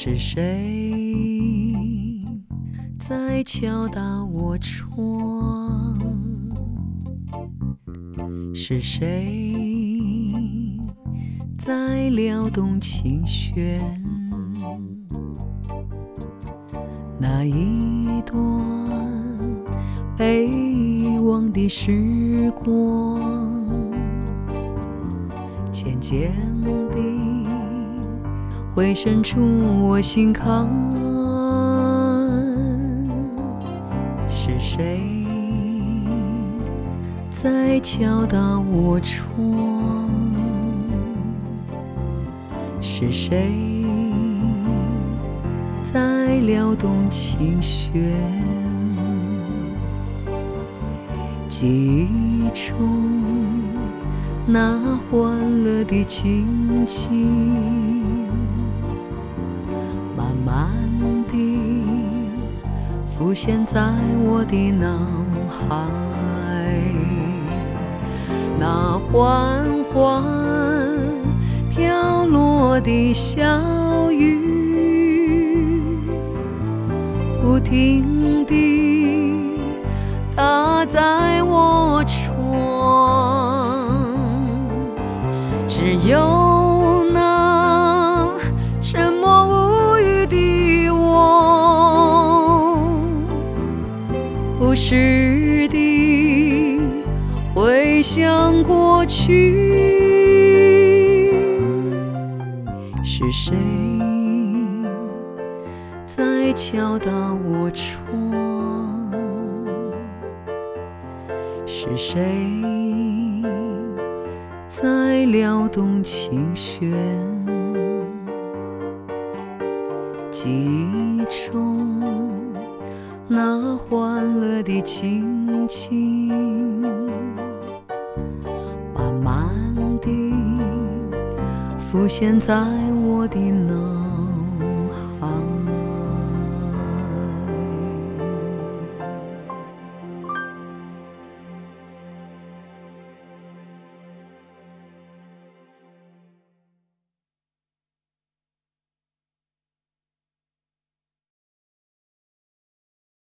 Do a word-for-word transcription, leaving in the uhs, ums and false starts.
是谁在敲打我窗？是谁在撩动琴弦？那一段被遗忘的时光，渐渐地回渗出我心坎。是谁在敲打我窗？是谁在撩动琴弦？记忆中那欢乐的情景，慢慢地浮现在我的脑海。那缓缓飘落的小雨，不停地打在我窗，只有那沉默无语的我，不时地回想过去。是谁在敲打我窗？是谁在撩动琴弦？记忆中那欢乐的情景，慢慢地浮现在我的脑